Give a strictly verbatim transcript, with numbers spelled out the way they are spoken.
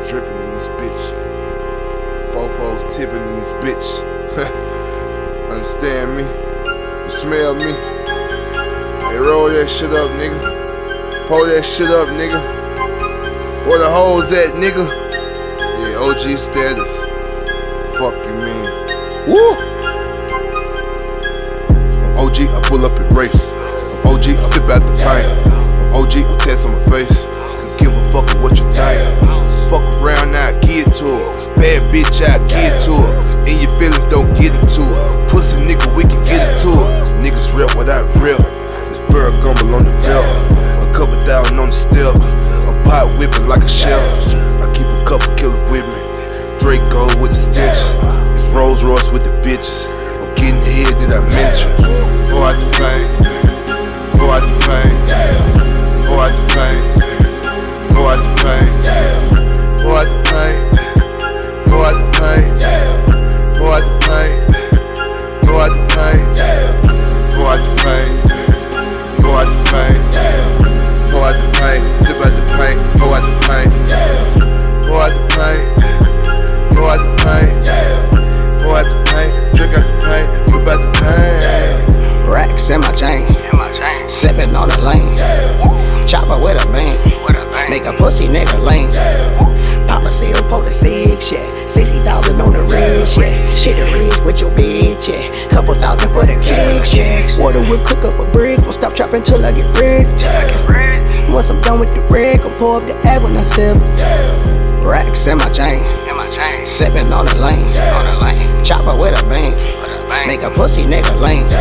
dripping in this bitch. Fofos tipping in this bitch. Understand me? You smell me? Hey, roll that shit up, nigga. Pull that shit up, nigga. Where the hoes at, nigga? Yeah, O G status. Fuck you, man. Woo! I'm O G, I pull up and race. I'm O G, I sip out the paint. I'm O G, I test on my face. Cause give a fuck with what you think. Fuck around, now I get to her. Bad bitch, I get to her. In your feelings, don't get into her. Pussy nigga, we can get into her. Niggas rep without real. This fur gumble on the belt. A couple thousand on the step. A pot whipping like a shell. I keep a couple killers with me. Draco with the stitches. It's Rolls Royce with the bitches. I'm getting head, did I mention? Go out the pain. Go out the pain. Go out the pain. Go out the pain. Go out the pain. Go out the pain. Go out the pain. Go out the pain. Go out the pain. Go out the pain. Go out the pain. Sip out the pain. Go out the pain. Go out the pain. Go out the pain. Go out the pain. Drink out the pain. Whip out the pain. Racks in my chain. Sippin' on the lane. Chopper with a bang. Make a pussy nigga lame. Papa seal, pull the six, yeah. sixty thousand on the wrist, yeah. Hit the wrist with your bitch, yeah. Couple thousand for the kicks, yeah. Water whip, cook up a brick. Won't stop chopping till I get bread. Once I'm done with the rig, I'll pour up the egg when I sip. Racks in my chain. Sippin' on the lane. Chopper with a bang. Make a pussy nigga lame.